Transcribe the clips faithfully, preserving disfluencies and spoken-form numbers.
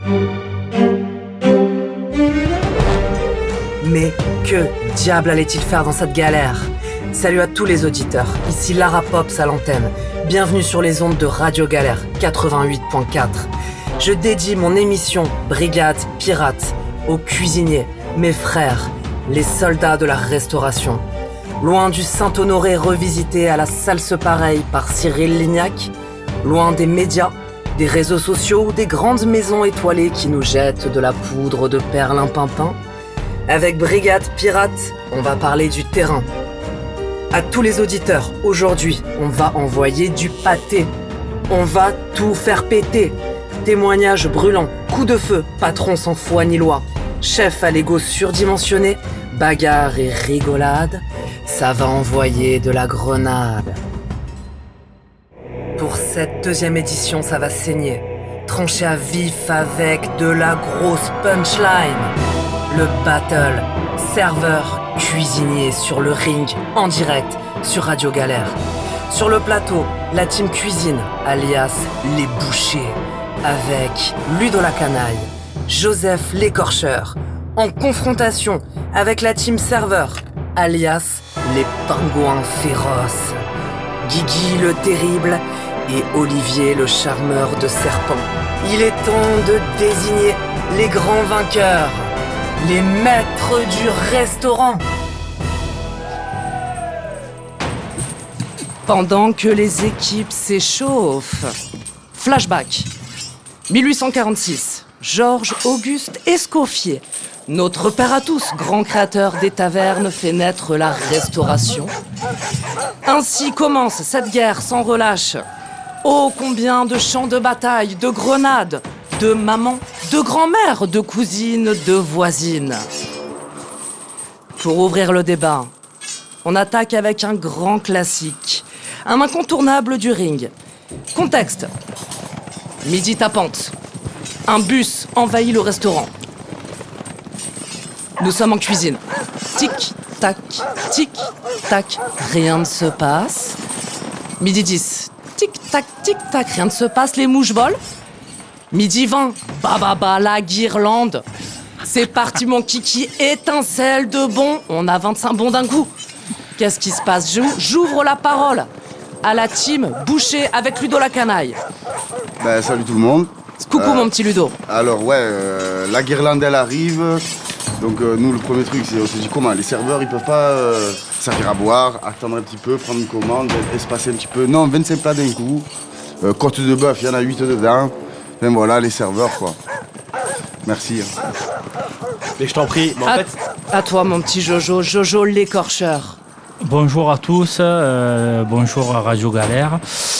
Mais que diable allait-il faire dans cette galère ? Salut à tous les auditeurs, ici Lara Pops à l'antenne. Bienvenue sur les ondes de Radio Galère quatre-vingt-huit point quatre. Je dédie mon émission Brigade Pirate aux cuisiniers, mes frères, les soldats de la restauration. Loin du Saint-Honoré revisité à la salse pareille par Cyril Lignac, loin des médias, des réseaux sociaux, des grandes maisons étoilées qui nous jettent de la poudre de perlimpinpin. Avec Brigade Pirate, on va parler du terrain. À tous les auditeurs, aujourd'hui, on va envoyer du pâté. On va tout faire péter. Témoignages brûlants, coups de feu, patron sans foi ni loi, chef à l'ego surdimensionné, bagarre et rigolade, ça va envoyer de la grenade. Pour cette deuxième édition, ça va saigner. Trancher à vif avec de la grosse punchline. Le battle, serveur, cuisinier sur le ring, en direct, sur Radio Galère. Sur le plateau, la team cuisine, alias les bouchers, avec Ludo la canaille, Joseph l'écorcheur, en confrontation avec la team serveur, alias les pingouins féroces, Guigui le terrible et Olivier le charmeur de serpent. Il est temps de désigner les grands vainqueurs, les maîtres du restaurant. Pendant que les équipes s'échauffent, flashback. mille huit cent quarante-six, Georges-Auguste Escoffier, notre père à tous, grand créateur des tavernes, fait naître la restauration. Ainsi commence cette guerre sans relâche. Oh, combien de champs de bataille, de grenades, de mamans, de grand-mères, de cousines, de voisines. Pour ouvrir le débat, on attaque avec un grand classique, un incontournable du ring. Contexte. Midi tapante. Un bus envahit le restaurant. Nous sommes en cuisine. Tic, tac, tic, tac. Rien ne se passe. Midi dix. Tic, tac, tic, tac. Rien ne se passe. Les mouches volent. Midi vingt. Bah, bah, bah, la guirlande. C'est parti, mon kiki. Étincelle de bon. On a vingt-cinq bons d'un coup. Qu'est-ce qui se passe ? J'ouvre la parole à la team Boucher avec Ludo la canaille. Ben, salut tout le monde. Coucou euh, mon petit Ludo. Alors ouais, euh, la guirlande elle arrive. Donc euh, nous le premier truc c'est on s'est dit comment les serveurs ils peuvent pas euh, servir à boire, attendre un petit peu, prendre une commande, espacer un petit peu. Non, vingt-cinq plats d'un coup. Euh, côte de bœuf, il y en a huit dedans. Enfin voilà les serveurs quoi. Merci. Hein. Mais je t'en prie. Mais en à, fait... à toi mon petit Jojo, Jojo l'écorcheur. Bonjour à tous, euh, bonjour à Radio Galère.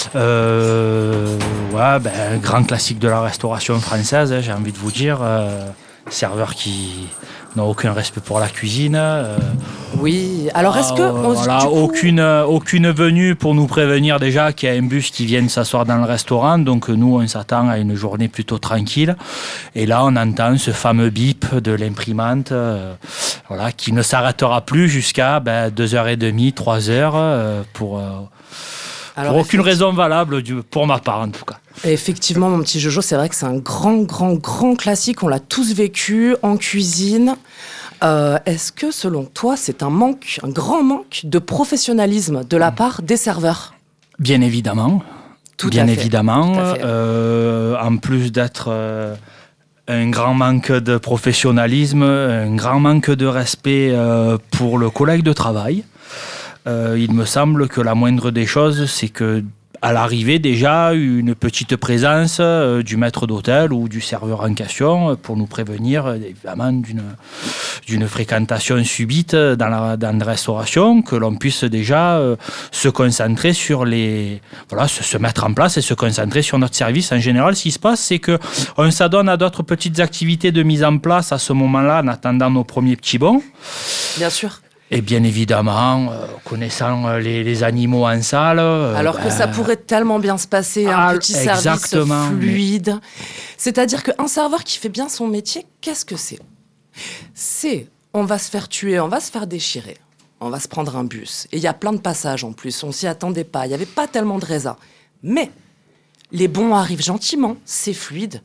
Euh, ouais, ben, grand classique de la restauration française, hein, j'ai envie de vous dire. Euh, serveurs qui n'ont aucun respect pour la cuisine. Euh, oui, alors est-ce que... euh, on, voilà, coup... aucune, aucune venue pour nous prévenir déjà qu'il y a un bus qui vient s'asseoir dans le restaurant. Donc nous, on s'attend à une journée plutôt tranquille. Et là, on entend ce fameux bip de l'imprimante euh, voilà, qui ne s'arrêtera plus jusqu'à ben, deux heures trente, trois heures euh, pour... Euh, Alors, pour aucune raison valable, pour ma part en tout cas. Et effectivement, mon petit Jojo, c'est vrai que c'est un grand, grand, grand classique. On l'a tous vécu en cuisine. Euh, est-ce que, selon toi, c'est un manque, un grand manque de professionnalisme de la part des serveurs ? Bien évidemment. Tout Bien à fait. évidemment. Tout à fait. Euh, en plus d'être euh, un grand manque de professionnalisme, un grand manque de respect euh, pour le collègue de travail. Euh, il me semble que la moindre des choses, c'est que à l'arrivée déjà une petite présence euh, du maître d'hôtel ou du serveur en question euh, pour nous prévenir euh, évidemment d'une, d'une fréquentation subite dans la, dans la restauration, que l'on puisse déjà euh, se concentrer sur les... Voilà, se, se mettre en place et se concentrer sur notre service. En général, ce qui se passe, c'est qu'on s'adonne à d'autres petites activités de mise en place à ce moment-là en attendant nos premiers petits bons. Bien sûr. Et bien évidemment, euh, connaissant euh, les, les animaux en salle... Euh, Alors ben... que ça pourrait tellement bien se passer, un ah, petit exactement, service fluide. Mais... C'est-à-dire qu'un serveur qui fait bien son métier, qu'est-ce que c'est ? C'est, on va se faire tuer, on va se faire déchirer, on va se prendre un bus. Et il y a plein de passages en plus, on s'y attendait pas, il n'y avait pas tellement de raisins. Mais les bons arrivent gentiment, c'est fluide.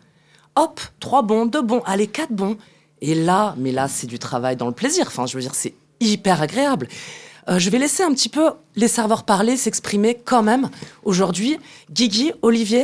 hop, trois bons, deux bons, allez, quatre bons. Et là, mais là, c'est du travail dans le plaisir. Enfin, je veux dire, c'est hyper agréable. Euh, je vais laisser un petit peu les serveurs parler, s'exprimer quand même. Aujourd'hui, Guigui, Olivier.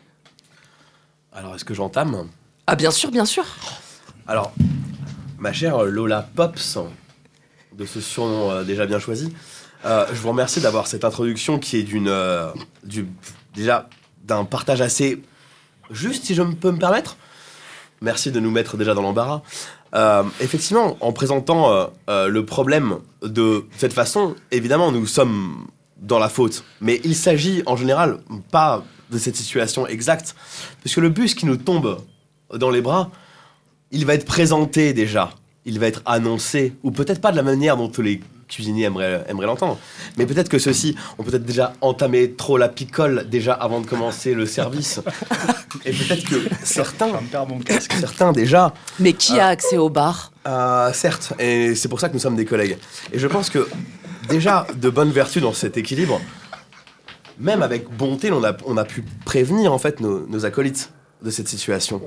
Alors, est-ce que j'entame ? Ah, bien sûr, bien sûr. Alors, ma chère Lola Pops, de ce surnom euh, déjà bien choisi, euh, je vous remercie d'avoir cette introduction qui est d'une, euh, du, déjà d'un partage assez juste, si je peux me permettre. Merci de nous mettre déjà dans l'embarras. Euh, effectivement, en présentant euh, euh, le problème de cette façon, évidemment, nous sommes dans la faute. Mais il s'agit en général pas de cette situation exacte, puisque le bus qui nous tombe dans les bras, il va être présenté déjà, il va être annoncé, ou peut-être pas de la manière dont les cuisiniers aimeraient, aimeraient l'entendre, mais peut-être que ceux-ci ont peut-être déjà entamé trop la picole déjà avant de commencer le service, et peut-être que certains, certains déjà... Mais qui euh, a accès au bar ? euh, Certes, et c'est pour ça que nous sommes des collègues. Et je pense que déjà, de bonnes vertus dans cet équilibre, même avec bonté, on a, on a pu prévenir en fait nos, nos acolytes de cette situation.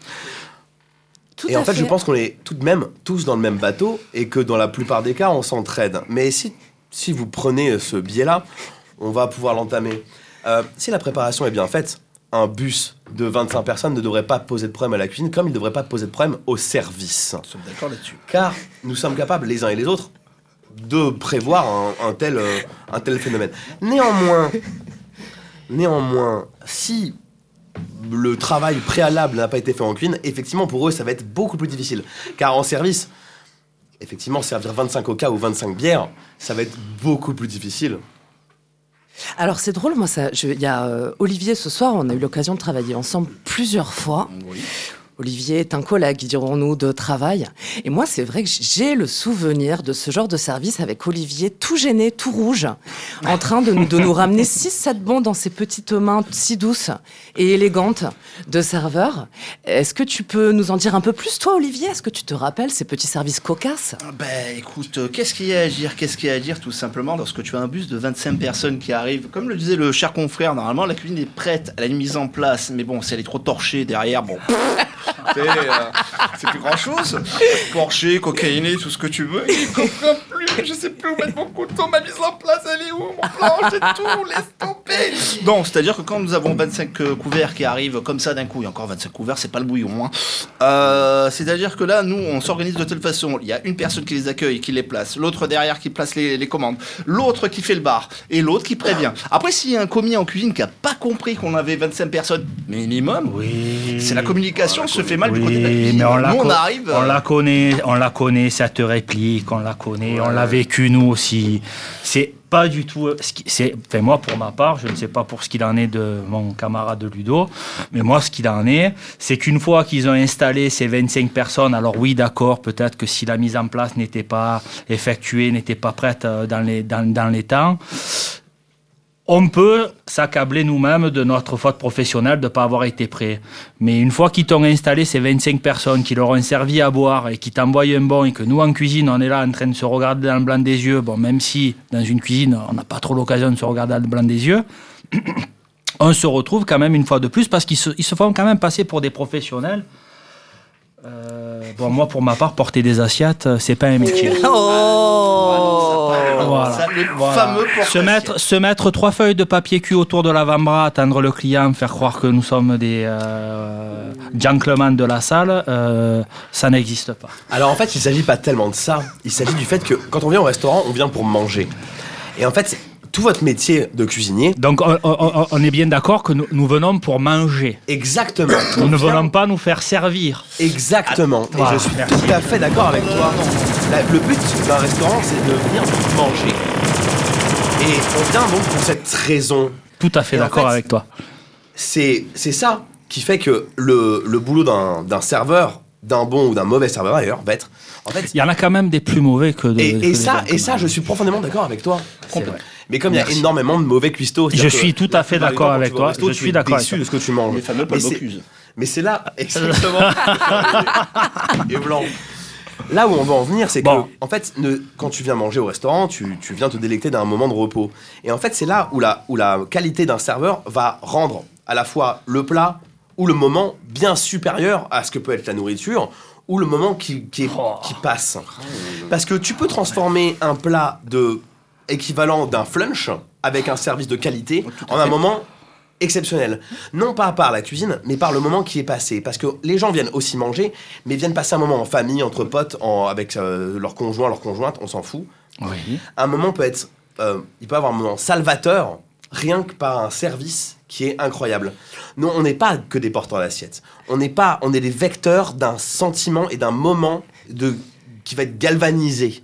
Tout et à en fait, fait, je pense qu'on est tout de même tous dans le même bateau et que dans la plupart des cas, on s'entraide. Mais si, si vous prenez ce biais-là, on va pouvoir l'entamer. Euh, si la préparation est bien faite, un bus de vingt-cinq personnes ne devrait pas poser de problème à la cuisine, comme il ne devrait pas poser de problème au service. Nous sommes d'accord là-dessus. Car nous sommes capables, les uns et les autres, de prévoir un, un, tel, euh, un tel phénomène. Néanmoins, néanmoins, si le travail préalable n'a pas été fait en cuisine, effectivement, pour eux, ça va être beaucoup plus difficile. Car en service, effectivement, servir vingt-cinq coca ou vingt-cinq bières, ça va être beaucoup plus difficile. Alors c'est drôle, moi, ça, je- il y a euh, Olivier ce soir, on a eu l'occasion de travailler ensemble plusieurs fois. Oui. Olivier est un collègue, dirons-nous, de travail. Et moi, c'est vrai que j'ai le souvenir de ce genre de service avec Olivier, tout gêné, tout rouge, en train de nous, de nous ramener six sept bons dans ses petites mains si douces et élégantes de serveur. Est-ce que tu peux nous en dire un peu plus, toi, Olivier ? Est-ce que tu te rappelles ces petits services cocasses ? Ah Ben écoute, euh, qu'est-ce qu'il y a à dire Qu'est-ce qu'il y a à dire tout simplement lorsque tu as un bus de vingt-cinq personnes qui arrivent. Comme le disait le cher confrère, normalement la cuisine est prête, elle est mise en place, mais bon, si elle est trop torchée derrière, bon... tu sais, euh, c'est plus grand chose. Torché, cocaïné, tout ce que tu veux. Il comprend plus, je sais plus où mettre mon couteau, ma mise en place, elle est où, mon planche et tout, laisse tomber. Donc, c'est-à-dire que quand nous avons vingt-cinq euh, couverts qui arrivent comme ça d'un coup, et encore vingt-cinq couverts, c'est pas le bouillon, hein. Euh, c'est-à-dire que là, nous, on s'organise de telle façon. Il y a une personne qui les accueille, qui les place, l'autre derrière qui place les, les commandes, l'autre qui fait le bar, et l'autre qui prévient. Après, s'il y a un commis en cuisine qui a pas compris qu'on avait vingt-cinq personnes minimum, Oui. c'est la communication se fait mal du côté de la Oui, cuisine. mais on la, Nous, on co- arrive... on euh, la connaît, on la connaît, cette réplique, on la connaît, on l'a vécu nous aussi. C'est pas du tout... euh, ce qui- c'est, enfin, moi, pour ma part, je ne sais pas pour ce qu'il en est de mon camarade Ludo, mais moi, ce qu'il en est, c'est qu'une fois qu'ils ont installé ces vingt-cinq personnes, alors oui, d'accord, peut-être que si la mise en place n'était pas effectuée, n'était pas prête euh, dans les, dans, dans les temps... On peut s'accabler nous-mêmes de notre faute professionnelle de ne pas avoir été prêts. Mais une fois qu'ils t'ont installé ces vingt-cinq personnes, qui leur ont servi à boire et qui t'envoient un bon et que nous, en cuisine, on est là en train de se regarder dans le blanc des yeux, bon, même si dans une cuisine, on n'a pas trop l'occasion de se regarder dans le blanc des yeux, on se retrouve quand même une fois de plus parce qu'ils se, ils se font quand même passer pour des professionnels. Euh, bon, moi, pour ma part, porter des assiettes, c'est pas un métier. Oh Voilà. Ça, le Voilà. fameux porte Se mettre, se mettre trois feuilles de papier cul autour de l'avant-bras, attendre le client, faire croire que nous sommes des euh, gentlemen de la salle, euh, ça n'existe pas. Alors en fait, il ne s'agit pas tellement de ça. Il s'agit du fait que quand on vient au restaurant, on vient pour manger. Et en fait, tout votre métier de cuisinier... Donc on, on- on est bien d'accord que nous, nous venons pour manger. Exactement. Nous On ne vient- venons pas nous faire servir. Exactement. Et Voilà, je suis merci. tout à fait d'accord avec toi. La- le but d'un restaurant, c'est de venir manger. Et on vient donc pour cette raison. Tout à fait Et en d'accord fait, avec toi. C'est, c'est ça qui fait que le, le boulot d'un, d'un serveur, d'un bon ou d'un mauvais serveur d'ailleurs, va être... En fait, Il y en a quand même des plus mauvais que de. et, que et des ça, bons, et ça, quand je même. suis profondément d'accord avec toi. Complètement. Mais comme il y a Merci. énormément de mauvais cuistots... Je c'est-à-dire suis que tout à la fait plupart du d'accord temps, quand avec tu vas au toi. resto, Je tu suis es d'accord avec déçu toi. de ce que tu manges. Les fameux Mais c'est- Bocuse. Mais c'est là, exactement. Et blanc. Là où on va en venir, c'est Bon. que, en fait, ne- quand tu viens manger au restaurant, tu, tu viens te délecter d'un moment de repos. Et en fait, c'est là où la, où la qualité d'un serveur va rendre à la fois le plat ou le moment bien supérieur à ce que peut être la nourriture, ou le moment qui, qui, est, Oh. qui passe. Parce que tu peux transformer un plat de équivalent d'un flunch avec un service de qualité en un moment exceptionnel. Non pas par la cuisine, mais par le moment qui est passé. Parce que les gens viennent aussi manger, mais viennent passer un moment en famille, entre potes, en, avec euh, leur conjoint, leur conjointe, on s'en fout. Oui. Un moment peut être... Euh, il peut avoir un moment salvateur, rien que par un service qui est incroyable. Nous, on n'est pas que des porteurs d'assiettes. On n'est pas... On est des vecteurs d'un sentiment et d'un moment de, qui va être galvanisé.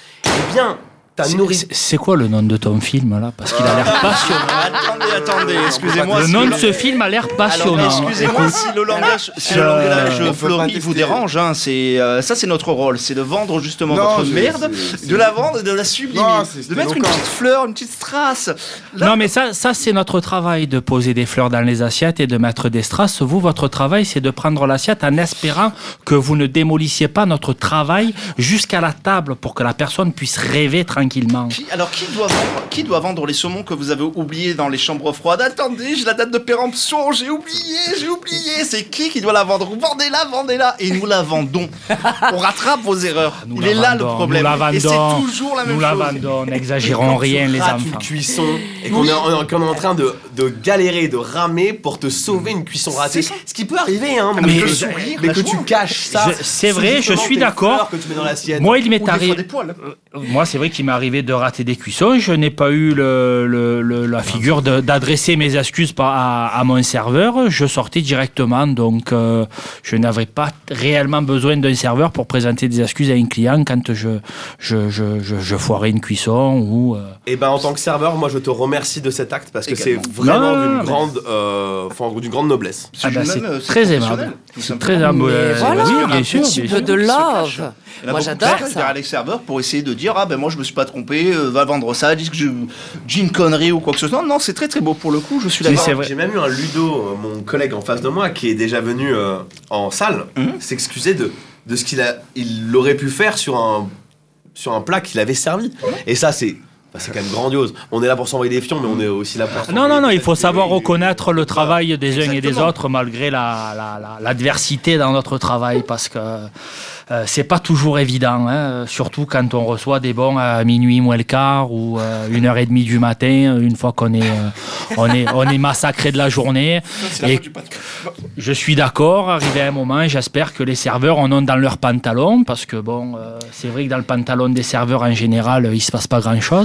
Eh bien... Ta C'est, nourriture... c'est- c'est quoi le nom de ton film là? Parce qu'il a l'air passionnant. Attendez, attendez, excusez-moi. Le si nom de le- ce film a l'air Alors, passionnant. excusez-moi si le langage, si le Je- langage on peut pas fleuri vous tester. dérange. Hein, c'est, euh, ça, c'est notre rôle. C'est de vendre justement Non, votre je- merde, c'est- c'est- de la vendre et de la sublimer. Non, c'est- de c'était mettre une éloquent. petite fleur, une petite strass. Là- Non, mais ça, ça c'est notre travail de poser des fleurs dans les assiettes et de mettre des strass. Vous, votre travail, c'est de prendre l'assiette en espérant que vous ne démolissiez pas notre travail jusqu'à la table pour que la personne puisse rêver tranquillement. Qui- alors, qui doit, vendre, qui doit vendre les saumons que vous avez oubliés dans les chambres froides? Attendez, j'ai la date de péremption, j'ai oublié, j'ai oublié. C'est qui qui doit la vendre? Vendez-la, vendez-la. Et nous la vendons. On rattrape vos erreurs. Nous Il la est là le vendons, problème. nous la Et c'est vendons, toujours la même Nous la chose. vendons, n'exagérons rien, les rates une enfants. cuisson et qu'on est, en- qu'on est en train de, de galérer, de ramer pour te sauver une cuisson ratée. C'est ça. Ce qui peut arriver, hein, Ah, mais, mais que, le sourire, mais la que joie. tu caches ça. Je- c'est sous vrai, je justement suis tes d'accord. fleurs que tu mets dans l'assiette. Moi, il Ou m'est des fois arrivé. des poils. Moi, c'est vrai qu'il m'est arrivé de rater des cuissons. Je n'ai pas eu le, le- le- la figure de- d'adresser mes excuses par- à, à mon serveur. Je sortais directement, donc euh, je n'avais pas réellement besoin d'un serveur pour présenter des excuses à un client quand je, je, je, je, je foirais une cuisson ou. euh, Et ben en tant que serveur, moi je te remercie de cet acte parce que c'est Également. vraiment Non, non, d'une mais- grande, euh, enfin, d'une grande noblesse. C'est Ah bah, même, c'est euh, très professionnel, aimable. tout C'est simplement. très aimable. Mais euh, voilà, oui, un bien sûr, petit bien peu sûr. de Se love. cache. Il y en a Moi, beaucoup j'adore qui ça. derrière les serveurs pour essayer de dire ah ben moi je me suis pas trompé, euh, va vendre ça, dis que je dis une connerie ou quoi que ce soit. Non, c'est très très beau pour le coup, je suis Mais d'accord. c'est vrai. J'ai même eu un Ludo, euh, mon collègue en face de moi, qui est déjà venu euh, en salle Mhm. s'excuser de, de ce qu'il a, il aurait pu faire sur un, sur un plat qu'il avait servi. Et ça, c'est, enfin, c'est quand même grandiose. On est là pour s'envoyer des fions, mais on est aussi là pour. Non, non, non, il faut s'envoyer savoir des- reconnaître le travail des uns et des Exactement. autres malgré la, la- la- l'adversité dans notre travail parce que euh, c'est pas toujours évident, hein, surtout quand on reçoit des bons à minuit moins le quart ou euh, une heure et demie du matin, une fois qu'on est, euh, on est, on est massacré de la journée. C'est la Et faute du patron. je suis d'accord, arrivé à un moment, j'espère que les serveurs en ont dans leur pantalon parce que bon, euh, c'est vrai que dans le pantalon des serveurs en général, il se passe pas grand-chose.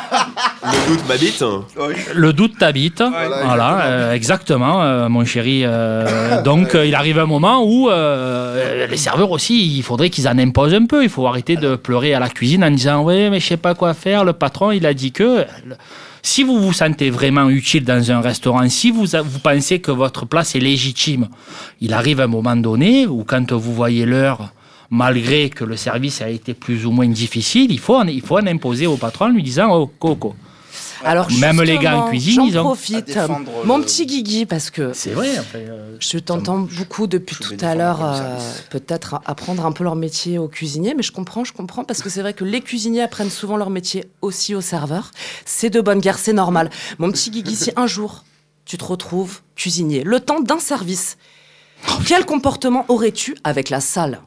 Le doute m'habite. Oui. Le doute t'habite, Voilà, voilà, euh, exactement, euh, mon chéri. euh, donc, euh, il arrive un moment où euh, les serveurs aussi, il faudrait qu'ils en imposent un peu. Il faut arrêter de pleurer à la cuisine en disant ouais, mais je sais pas quoi faire. Le patron, il a dit que. Si vous vous sentez vraiment utile dans un restaurant, si vous, vous pensez que votre place est légitime, il arrive un moment donné où quand vous voyez l'heure, malgré que le service a été plus ou moins difficile, il faut en, il faut en imposer au patron en lui disant oh, Coco. Alors, Même les gars en justement, cuisine, j'en ils ont- profite. À défendre Mon le- petit Guigui, parce que C'est vrai. Après, euh, je t'entends beaucoup depuis je vais tout à défendre l'heure, comme euh, service. peut-être apprendre un peu leur métier aux cuisiniers, mais je comprends, je comprends, parce que c'est vrai que les cuisiniers apprennent souvent leur métier aussi aux serveurs. C'est de bonne guerre, c'est normal. Mon petit Guigui, si un jour tu te retrouves cuisinier, le temps d'un service, quel comportement aurais-tu avec la salle?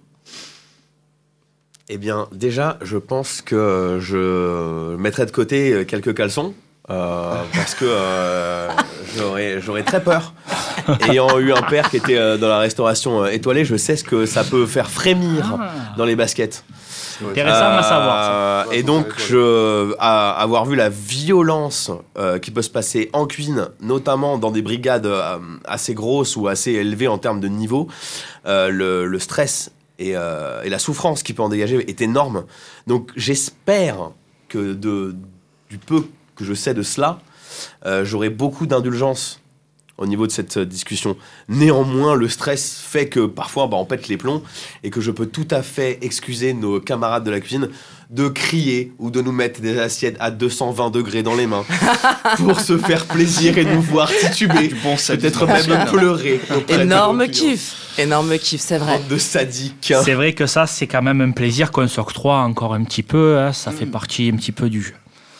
Eh bien, déjà, je pense que je mettrais de côté quelques caleçons. euh, parce que euh, j'aurais, j'aurais très peur. Ayant eu un père qui était euh, dans la restauration euh, étoilée, je sais ce que ça peut faire frémir Ah. dans les baskets. Intéressant à savoir. ça. Euh, Ouais, et faut donc, faire je, à- avoir vu la violence euh, qui peut se passer en cuisine, notamment dans des brigades euh, assez grosses ou assez élevées en termes de niveau, euh, le, le stress et, euh, et la souffrance qui peut en dégager est énorme. Donc, j'espère que de, du peu que je sais de cela, euh, j'aurai beaucoup d'indulgence au niveau de cette euh, discussion. Néanmoins, le stress fait que parfois bah, on pète les plombs et que je peux tout à fait excuser nos camarades de la cuisine de crier ou de nous mettre des assiettes à deux cent vingt degrés dans les mains pour se faire plaisir et nous voir tituber, Bon, ça peut-être dit- même pleurer. auprès de Énorme nos clients. kiff, énorme kiff, c'est vrai. Bande de sadiques. C'est vrai que ça, c'est quand même un plaisir qu'on s'octroie encore un petit peu. Hein, ça fait partie un petit peu du jeu.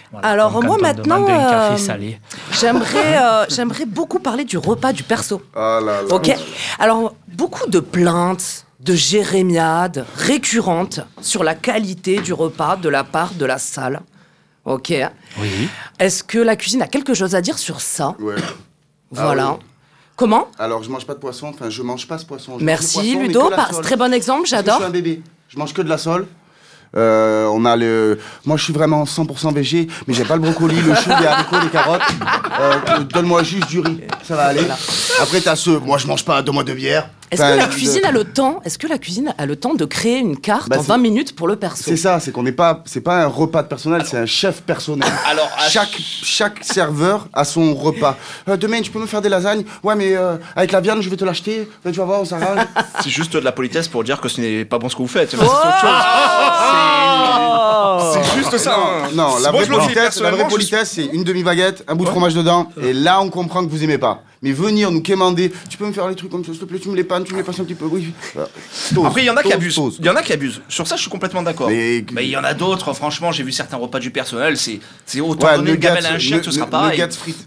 Voilà, Alors, comme moi, quand on maintenant, demande un café euh, salé. J'aimerais, euh, j'aimerais beaucoup parler du repas du perso. Ah là là. Ok. Alors, beaucoup de plaintes, de jérémiades récurrentes sur la qualité du repas de la part de la salle. Ok. Oui. Est-ce que la cuisine a quelque chose à dire sur ça? Ouais. Voilà. Ah oui. Comment? Alors, je mange pas de poisson, enfin, je mange pas ce poisson. Je mange Merci le poisson, mais Ludo, que la par- sole. très bon exemple, Parce que j'adore. Je suis un bébé. Je mange que de la sole. Euh, on a le. Moi, je suis vraiment cent pour cent végé, mais j'ai pas le brocoli, le chou, les haricots, les carottes. Euh, donne-moi juste du riz, ça va aller. Après, t'as ceux. Moi, je mange pas, donne-moi de bière. Est-ce Enfin, que la de- cuisine a le temps? Est-ce que la cuisine a le temps de créer une carte Bah, en c'est- vingt minutes pour le perso? C'est ça, c'est qu'on n'est pas. C'est pas un repas de personnel, c'est un chef personnel. Alors, à Chaque, chaque serveur a son repas. Euh, demain, tu peux me faire des lasagnes? Ouais, mais euh, avec la viande, je vais te l'acheter. Tu vas voir, on s'arrange. c'est juste de la politesse pour dire que ce n'est pas bon ce que vous faites. Oh C'est juste ça. hein. Non, la Moi, vraie je le fais politesse, la personnellement, vraie je politesse, c'est une demi-baguette, un bout de fromage dedans, et là, on comprend que vous aimez pas. Mais venir nous quémander, tu peux me faire les trucs comme ça, s'il te plaît, tu me les pannes, tu me les passes un petit peu, oui. Euh, Tose, Après, il y en a qui tose, abusent. tose. Il y en a qui abusent. Sur ça, je suis complètement d'accord. Mais- Mais il y en a d'autres. Franchement, j'ai vu certains repas du personnel. C'est, c'est autant Ouais, donner une nuggets, gamelle à un chien que ce nu- sera nu- pareil. Nuggets frites.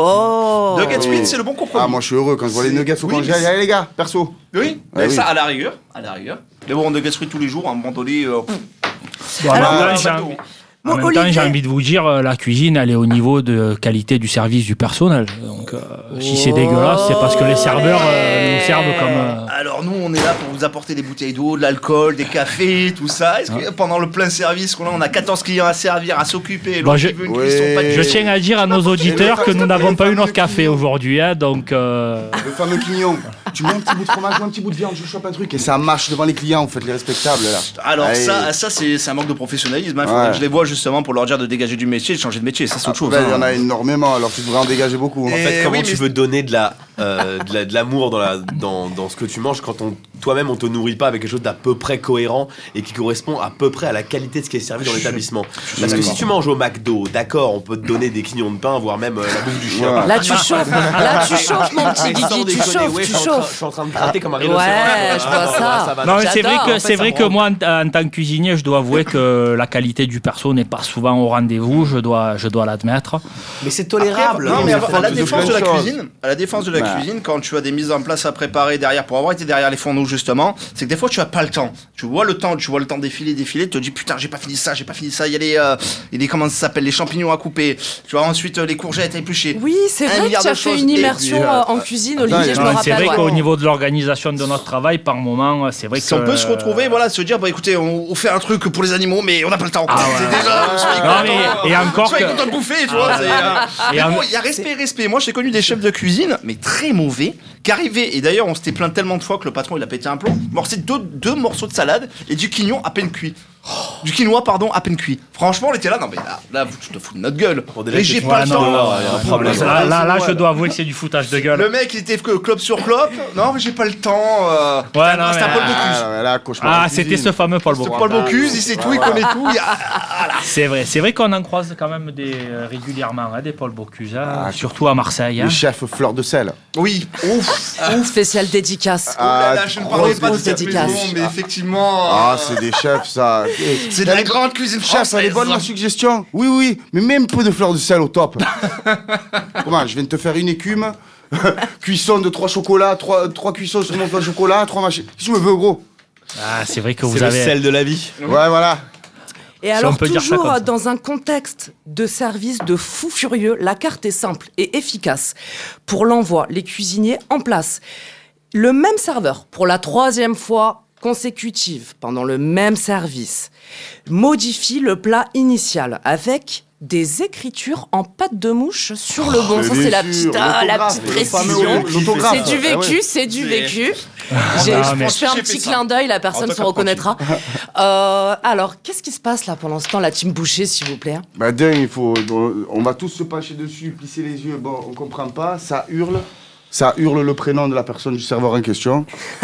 Oh Nuggets frites, c'est le bon compromis. Ah, moi, je suis heureux quand je vois les C'est- nuggets au oui, congèle. mais- Allez, les gars, perso. Oui, Ah mais oui. ça à la rigueur, à la rigueur. Mais bon, nuggets frites tous les jours, à un moment donné. euh, pff, Bon, en Alors, même temps, euh, j'ai McDo. envie- Bon, en même Olivier- temps, j'ai envie de vous dire, euh, la cuisine, elle est au niveau de qualité du service du personnel. Donc, euh, si c'est dégueulasse, c'est parce que les serveurs euh, nous servent comme. euh, Alors nous, on est là pour vous apporter des bouteilles d'eau, de l'alcool, des cafés, tout ça. Est-ce que pendant le plein service qu'on a, on a quatorze clients à servir, à s'occuper, l'autre Bon, je- qui veut une Ouais. cuisson, pas de Je cuisson. tiens à dire à nos auditeurs que nous n'avons pas eu notre café aujourd'hui, hein, donc. euh, Le fameux quignon. Tu mets un petit bout de fromage ou un petit bout de viande, je chope un truc, et ça marche devant les clients, vous faites les respectables, là. Alors Allez. ça, ça c'est, c'est un manque de professionnalisme. Il faudrait Ouais. que je les vois justement pour leur dire de dégager du métier, de changer de métier. Ça c'est autre chose. Ben, il y hein. en a énormément, alors tu devrais en dégager beaucoup. En hein. Et- fait, comment oui, tu mais- veux donner de la, euh, de la- de l'amour dans, la, dans, dans ce que tu manges quand on, toi-même on te nourrit pas avec quelque chose d'à peu près cohérent et qui correspond à peu près à la qualité de ce qui est servi dans l'établissement. Parce que si tu manges au McDo, d'accord, on peut te donner des quignons de pain, voire même euh, la bouffe du chien. Ouais. Là, tu chauffes. Là, tu chauffes, mon petit Mais sans Guigui. Tu déconner, chauffes, ouais, tu je suis en train- Je chauffes. suis en train de gratter comme un rhinocéros. Ouais, je vois Ah, ça. va. Non, mais c'est vrai J'adore. que, En fait, c'est ça vrai me que rend- moi, en, en tant que cuisinier, je dois avouer que la qualité du perso n'est pas souvent au rendez-vous, je dois, je dois l'admettre. Mais c'est Après, tolérable. non, mais à, faut à la de défense plein de la de choses. cuisine, à la défense de la Bah. cuisine, quand tu as des mises en place à préparer derrière, pour avoir été derrière les fourneaux justement, c'est que des fois tu as pas le temps. Tu vois le temps, tu vois le temps défiler, défiler, tu te dis putain j'ai pas fini ça, j'ai pas fini ça. Il y a les, euh, il y a les comment ça s'appelle, les champignons à couper. Tu vois ensuite euh, les courgettes à éplucher. Oui, c'est Un vrai que milliard tu as de fait choses. une Et immersion puis, euh, euh, en cuisine, Olivier, je me Non, rappelle. c'est vrai ouais. qu'au niveau de l'organisation de notre travail, par moment, c'est vrai Si que. on peut se retrouver, voilà, se dire bah écoutez, on, on fait un truc pour les animaux, mais on n'a pas le temps. Ah, c'est ouais. déjà, soyez Non, contents, mais- et encore soyez que- contents de bouffer, tu vois. Ah, c'est, ouais. euh, Et mais en- bon, il y a respect, respect. Moi, j'ai connu des chefs de cuisine, mais très mauvais, qui arrivaient. Et d'ailleurs, on s'était plaint tellement de fois que le patron il a pété un plomb. Morceau deux, deux morceaux de salade et du quignon à peine cuit. Du quinoa, pardon, à peine cuit. Franchement, on était là, non mais là, là vous tu te fous de notre gueule. Bon, déjà mais que j'ai tu- pas Ouais, le non, temps. non, il y a un problème. Là, là, là, Ouais. je dois avouer que c'est du foutage de gueule. Le mec, il était que clope sur clope. Non, mais j'ai pas le temps. euh, Ouais, c'était non, un- c'était un mais- Paul Bocuse. Ah, là, cauchemar Ah, en c'était cuisine. ce fameux Paul Ce Bocuse. Paul Bocuse, il sait tout, il connaît tout. il- ah, ah, là. C'est vrai, c'est vrai qu'on en croise quand même des, euh, régulièrement, hein, des Paul Bocuse, hein, Ah, surtout à Marseille. Hein. Le chef fleur de sel. Oui, ouf, ouf. Spécial dédicace. Oh là là, Ah, je ne grosse parlais pas de grosse cette dédicace. maison, mais effectivement. Ah, euh, c'est des chefs, ça. c'est de la grande cuisine Chef, française. elle est bonne ma suggestion. Oui, oui, mais même peu de fleurs de sel au top. Comment, je viens de te faire une écume, cuisson de trois chocolats, trois, trois cuissons sur mon plat de chocolat, trois machins. Qu'est-ce que tu me veux, gros? Ah, c'est vrai que vous C'est le avez. sel de la vie. Ouais, voilà. Et Si on alors, peut dire ça toujours comme ça. dans un contexte de service de fou furieux, la carte est simple et efficace. Pour l'envoi, les cuisiniers en place. Le même serveur, pour la troisième fois consécutive, pendant le même service, modifie le plat initial avec des écritures en pâte de mouche sur le bon. Ça, c'est la Bien petite, sûr, ah, la l'autographe, petite le fameux précision. l'autographe. C'est du Ah vécu, ouais. c'est du C'est- vécu. Ah, J'ai- non, je mais- fais un J'ai petit fait ça. clin d'œil, la En personne tant se qu'apprenti. reconnaîtra. Euh, alors, qu'est-ce qui se passe là pendant ce temps, la team Boucher, s'il vous plaît? Bah, dingue, il faut. On, on va tous se pencher dessus, plisser les yeux. Bon, on comprend pas. Ça hurle. Ça hurle le prénom de la personne du serveur en question.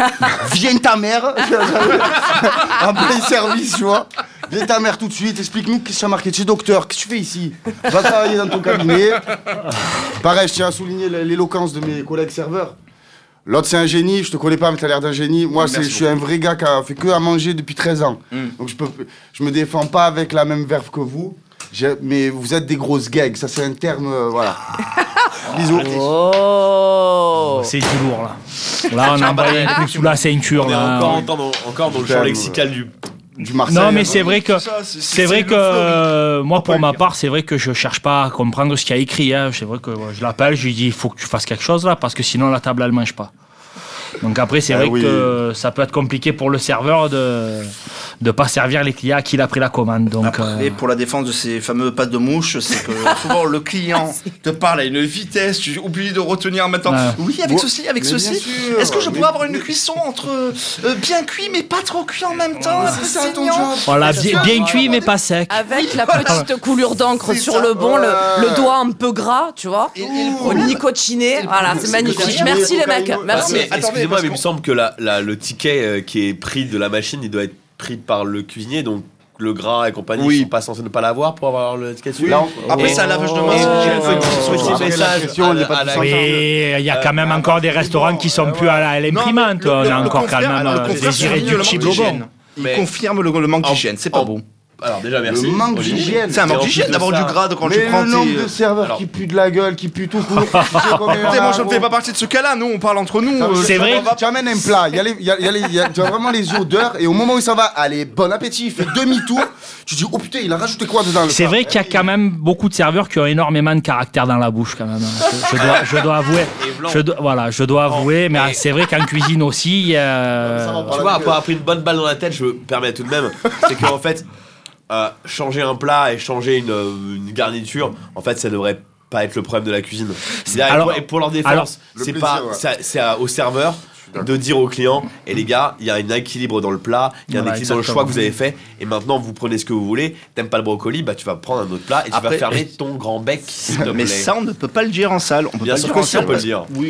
Viens ta mère. En plein service, tu vois. Viens ta mère tout de suite. Explique-nous qu'est-ce que tu as marqué. Tu es docteur. Qu'est-ce que tu fais ici? Va travailler dans ton cabinet. Pareil, je tiens à souligner l'éloquence de mes collègues serveurs. L'autre, c'est un génie. Je te connais pas, mais tu as l'air d'un génie. Moi, c'est- Merci je suis un vrai gars qui a fait que à manger depuis treize ans. Mm. Donc, je peux, je me défends pas avec la même verve que vous. J'ai- Mais vous êtes des grosses gags, ça c'est un terme, euh, voilà. Bisous. Oh. C'est du lourd là. Là, on a envoyé un truc sous la ceinture. On est Là. encore, encore dans, encore dans le champ Terme, lexical du. Du Marseille. Non, mais hein. c'est vrai que C'est ça, c'est- c'est c'est vrai le que fleuve. euh, moi, On peut pour le ma dire. part, c'est vrai que je cherche pas à comprendre ce qu'il y a écrit. Hein. C'est vrai que euh, je l'appelle, je lui dis il faut que tu fasses quelque chose là, parce que sinon la table elle mange pas. Donc après, c'est Ah vrai oui. que ça peut être compliqué pour le serveur de de pas servir les clients à qui il a pris la commande. Donc Après, euh, pour la défense de ces fameux pattes de mouche, c'est que souvent le client te parle à une vitesse, tu oublies de retenir maintenant. Ouais. Oui, avec Ouais. ceci, avec Mais bien ceci. sûr, Est-ce que je mais- pourrais avoir une mais- cuisson entre euh, bien cuit mais pas trop cuit en même temps, un peu C'est ça ton saignant. job. voilà, Parce bien, que- bien cuit mais pas sec. Avec la petite coulure d'encre C'est sur ça, le bon, le, ouais. le doigt un peu gras, tu vois. Et- et le Au nicotchiné, voilà, c'est magnifique. cocaïne, Merci les cocaïne, mecs, ouais. merci. mais Mais attendez, excusez-moi, parce mais il me qu'on- semble que la, la- le ticket euh, qui est pris de la machine, il doit être pris par le cuisinier, donc le gras et compagnie, Oui. ils sont pas censés ne pas l'avoir pour avoir le ticket dessus. Là, on- Après, Et- c'est un lavage de main. Et c'est faut- hygiène. faut- faut- faut- Après, la message question, à elle la- n'est pas à tout la- simple. Oui, il y a quand même Euh, encore des bon, restaurants qui sont ouais, plus à la- à Non, l'imprimante. le- le- On le a encore quand confrère- même alors, le euh, confrère des souligne le manque irréductibles au d'hygiène. bon. Il Mais- confirme le, le manque En- d'hygiène, c'est pas en- bon. Alors déjà, merci. Le manque Olivier. d'hygiène. C'est un Et manque en plus d'hygiène de d'avoir ça- du gras de quand Mais tu prends le nombre tes... de serveurs Alors- qui puent de la gueule, qui puent tout court. Tu sais combien il y en Écoutez, a, moi je ne gros. fais pas partie de ce cas-là, nous on parle entre nous. Ça, euh, C'est tu- vrai. Tu amènes un plat, il y a les- il y a- il y a les- il y a- tu as vraiment les odeurs, et au moment où ça va, allez, bon appétit, il fait demi-tour, tu dis, oh putain, il a rajouté quoi dedans le C'est plat vrai qu'il y a quand même beaucoup de serveurs qui ont énormément de caractère dans la bouche quand même. hein. Je, je dois, je dois avouer. Et blanc. Je dois, voilà, je dois avouer, mais Et- ah, c'est vrai qu'en cuisine aussi. euh, Ça va pas. Tu vois, après avoir pris une bonne balle dans la tête, je me permets tout de même, c'est qu'en fait, euh, changer un plat et changer une, euh, une garniture, en fait, ça devrait pas être le problème de la cuisine. C'est-à-dire, Alors- et pour- et pour leur défense, alors- Le c'est plaisir, pas, ouais. ça- c'est à- au serveur de dire aux clients, et les gars, il y a un équilibre dans le plat, il y a un Voilà, équilibre dans le exactement. choix que vous avez fait, et maintenant vous prenez ce que vous voulez. T'aimes pas le brocoli, bah tu vas prendre un autre plat et tu Après- vas fermer ton grand bec, s'il te Mais plaît. ça, on ne peut pas le dire en salle. On peut Bien pas sûr le que dire en si, on salle. peut le dire. Oui,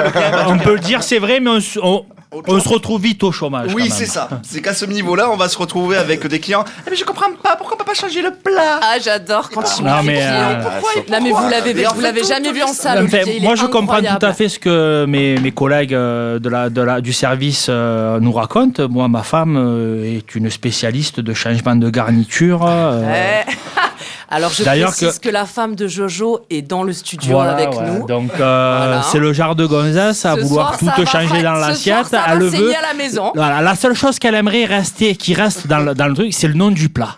On peut le dire, c'est vrai, mais on, se- on- on se retrouve vite au chômage. oui, quand même. c'est ça. C'est qu'à ce niveau-là, on va se retrouver avec des clients. Eh, mais je comprends pas, pourquoi on peut pas changer le plat Ah, j'adore quand il Non, me fait mais, crier. euh, Pourquoi et Non mais vous pourquoi l'avez Et en vous fait, l'avez tout- jamais tout vu en ça- salle. Enfin, Olivier, il moi, est je comprends tout à incroyable. fait ce que mes, mes collègues euh, de la, de la, du service euh, nous racontent. Moi, ma femme euh, est une spécialiste de changement de garniture. euh, Ouais. Alors je D'ailleurs précise que- que... la femme de Jojo est dans le studio Voilà, avec ouais. nous. Donc, euh, Voilà. c'est le genre de gonzesse à Ce vouloir soir, tout ça te va changer fa- dans ce l'assiette. soir, ça Elle va le saigner veut. à la maison. Voilà, la seule chose qu'elle aimerait rester, qui reste dans le, dans le truc, c'est le nom du plat.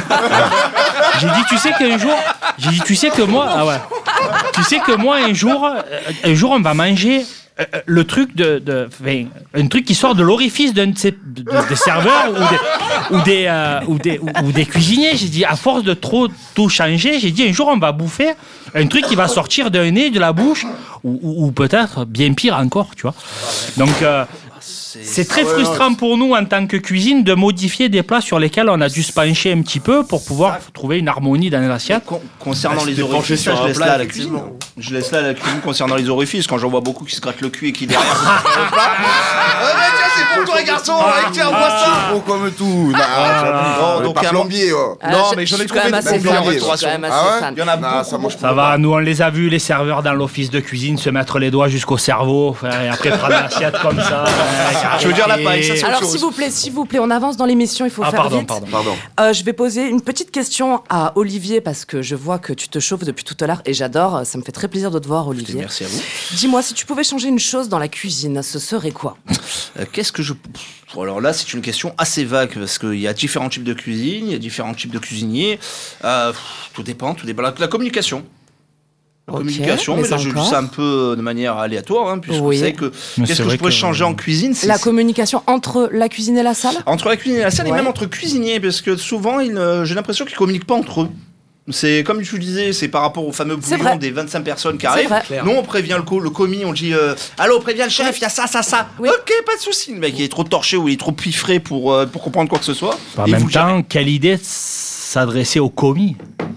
J'ai dit, tu sais qu'un jour, j'ai dit, tu sais que moi, ah ouais, tu sais que moi un jour, euh, un jour on va manger euh, euh, le truc de, de enfin, un truc qui sort de l'orifice d'un de ces de- de- des serveurs ou des ou des, euh, ou des ou, ou des cuisiniers. J'ai dit, à force de trop tout changer, j'ai dit un jour on va bouffer un truc qui va sortir d'un nez, de la bouche, ou, ou- ou peut-être bien pire encore, tu vois. Donc euh, c'est très ouais, frustrant pour nous en tant que cuisine de modifier des plats sur lesquels on a dû se pencher un petit peu pour pouvoir trouver une harmonie dans l'assiette. Con- concernant Ah, les c'était penché orifices, sur ça, un je laisse plat, là à la cuisine. effectivement. Je laisse là à la cuisine concernant les orifices. Quand j'en vois beaucoup qui se grattent le cul et qui derrière. se plat. Ah, mais tiens, c'est pour toi, les garçons. Allez, tiens, bois ça. Gros comme tout. Non, non, donc, pas il y a un- plombier. oh. Ah, Non, je- mais j'en ai je suis trouvé quand même des assez bons fan. en Je suis restauration. quand même assez Ah ouais fan. Il y en a Non, beaucoup. ça, moi, je Ça peux va, pas. nous on les a vus, les serveurs dans l'office de cuisine, se mettre les doigts jusqu'au cerveau, frère, et après prendre l'assiette comme ça. Je veux dire la paille, ça, c'est Alors autre chose. s'il vous plaît, s'il vous plaît, on avance dans l'émission, il faut Ah faire pardon, vite. pardon. Pardon. Euh, je vais poser une petite question à Olivier parce que je vois que tu te chauffes depuis tout à l'heure et j'adore. Ça me fait très plaisir de te voir, Olivier. Merci à vous. Dis-moi, si tu pouvais changer une chose dans la cuisine, ce serait quoi? Euh, Qu'est-ce que je. Pff, Alors là, c'est une question assez vague parce qu'il y a différents types de cuisine, il y a différents types de cuisiniers. Euh, pff, tout dépend, tout dépend. La, la communication. La Ok, communication, mais mais là, je dis encore ça un peu de manière aléatoire, hein, puisque Oui. vous savez que. Mais Qu'est-ce c'est que je vrai pourrais que- changer en cuisine c'est- La c'est- communication entre la cuisine et la salle? Entre la cuisine et la salle, et Ouais. même entre cuisiniers, parce que souvent, ils, euh, j'ai l'impression qu'ils communiquent pas entre eux. C'est comme tu disais, c'est par rapport au fameux C'est bouillon vrai. des vingt-cinq personnes qui C'est arrivent. vrai. Claire. Nous, on prévient le, co- le commis, on dit euh, allô, préviens le chef, il y a ça, ça, ça. Oui. Ok, pas de souci. Le mec, il est trop torché ou il est trop piffré pour, euh, pour comprendre quoi que ce soit. En Et il même vous gère. temps, quelle idée de s'adresser aux commis.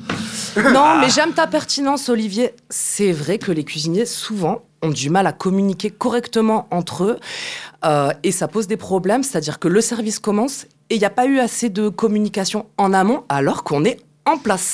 Non, mais j'aime ta pertinence, Olivier. C'est vrai que les cuisiniers, souvent, ont du mal à communiquer correctement entre eux. euh, et ça pose des problèmes. C'est-à-dire que le service commence et il n'y a pas eu assez de communication en amont alors qu'on est en place. Oui.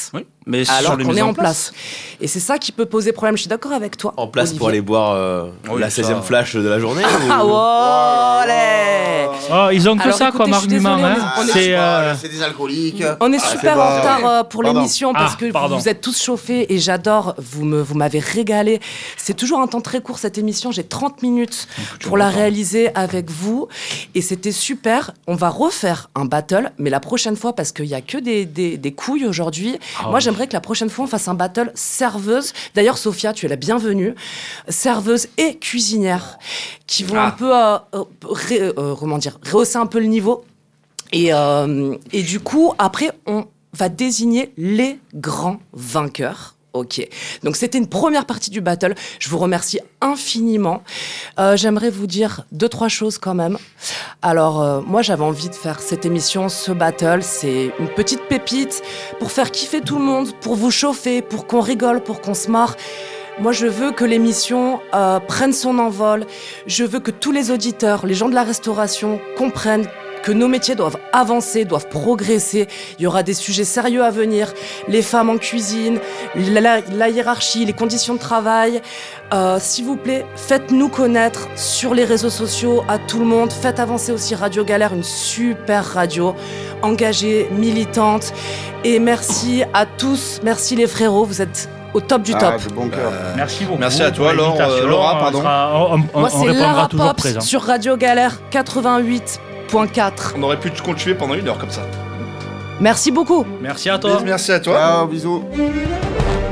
Mais sur alors les qu'on mises est en en place. place. Et c'est ça qui peut poser problème. Je suis d'accord avec toi. En place Olivier. pour aller boire euh, Oui, la ça. seizième flash de la journée Ah, ou- olé. Oh, ils ont que Alors, ça écoutez, comme je suis argument. désolée, hein. on est- C'est, euh, C'est des alcooliques. On est Ah, super c'est en bon. retard euh, pour Pardon. l'émission parce Ah, que pardon. vous êtes tous chauffés et j'adore. Vous me, vous m'avez régalé. C'est toujours un temps très court cette émission. J'ai trente minutes pour la réaliser avec vous et c'était super. On va refaire un battle, mais la prochaine fois parce qu'il y a que des, des, des couilles aujourd'hui. Ah Moi, oui. j'aimerais que la prochaine fois on fasse un battle serveuse. D'ailleurs, Sophia, tu es la bienvenue. Serveuse et cuisinière qui vont Ah. un peu euh, euh, ré- euh, comment dire, rehausser un peu le niveau. Et, euh, et du coup, après, on va désigner les grands vainqueurs. Ok. Donc, c'était une première partie du battle. Je vous remercie infiniment. Euh, j'aimerais vous dire deux, trois choses quand même. Alors, euh, moi, j'avais envie de faire cette émission, ce battle. C'est une petite pépite pour faire kiffer tout le monde, pour vous chauffer, pour qu'on rigole, pour qu'on se marre. Moi, je veux que l'émission euh, prenne son envol. Je veux que tous les auditeurs, les gens de la restauration comprennent que nos métiers doivent avancer, doivent progresser. Il y aura des sujets sérieux à venir. Les femmes en cuisine, la, la- la hiérarchie, les conditions de travail. Euh, s'il vous plaît, faites-nous connaître sur les réseaux sociaux à tout le monde. Faites avancer aussi Radio Galère, une super radio, engagée, militante. Et merci à tous. Merci les frérots, vous êtes au top du top. Ah, de bon cœur. Merci beaucoup. Merci à toi, pour Laure, l'invitation. euh, Laura, On pardon. sera- on, on- Moi, on c'est répondra Lara toujours Pops présent. sur Radio Galère quatre-vingt-huit point quatre. On aurait pu te continuer pendant une heure comme ça. Merci beaucoup. Merci à toi. Merci à toi. Ciao, bisous.